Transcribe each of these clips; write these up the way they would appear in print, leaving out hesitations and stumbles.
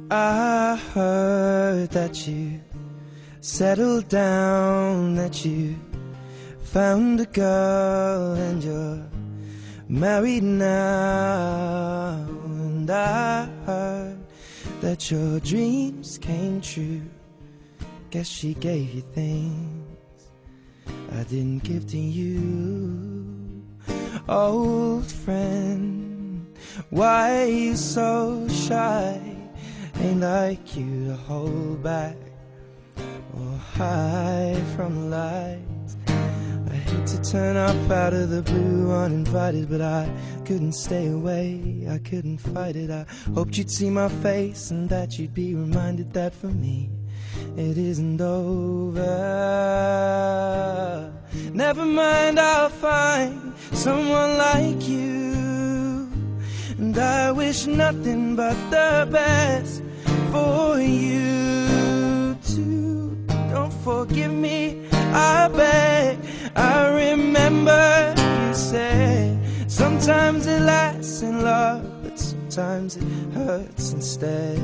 I heard that you settled down, that you found a girl and you're married now. And I heard that your dreams came true. Guess she gave you things I didn't give to you. Old friend, why are you so shy? Ain't like you to hold back or hide from the lights. I hate to turn up out of the blue uninvited, but I couldn't stay away, I couldn't fight it. I hoped you'd see my face and that you'd be reminded that for me it isn't over. Never mind, I'll find someone like you, and I wish nothing but the best for you too. Don't forgive me, I beg. I remember you said sometimes it lasts in love, but sometimes it hurts instead.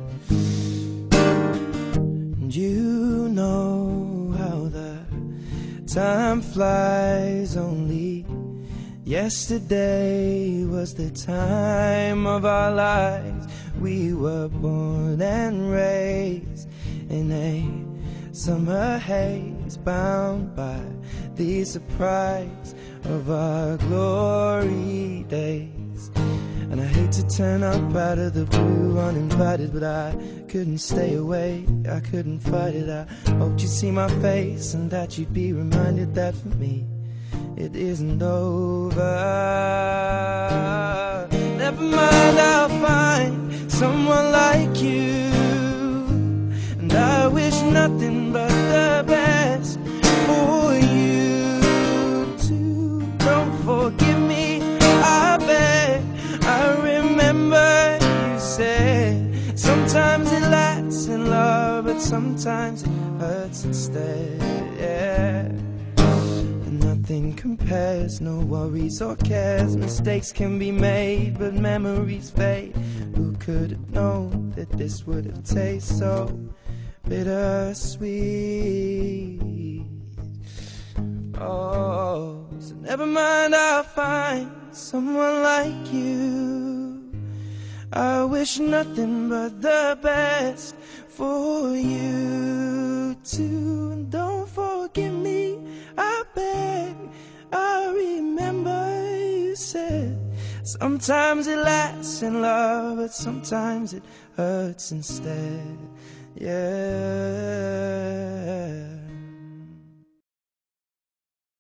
And you know how the time flies. Only yesterday was the time of our lives. We were born and raised in a summer haze, bound by the surprise of our glory days. And I hate to turn up out of the blue uninvited, but I couldn't stay away, I couldn't fight it. I hoped you'd see my face and that you'd be reminded that for me it isn't over. Never mind, I'll find someone like you, and I wish nothing but the best for you too. Don't forgive me, I beg. I remember you said sometimes it lasts in love, but sometimes it hurts instead. Yeah. Nothing compares, no worries or cares. Mistakes can be made, but memories fade. Who could have known that this would have tasted so bittersweet? Oh, so never mind, I'll find someone like you. I wish nothing but the best for you too. And don't forgive me, I beg. I remember you said sometimes it lasts in love, but sometimes it hurts instead. Yeah.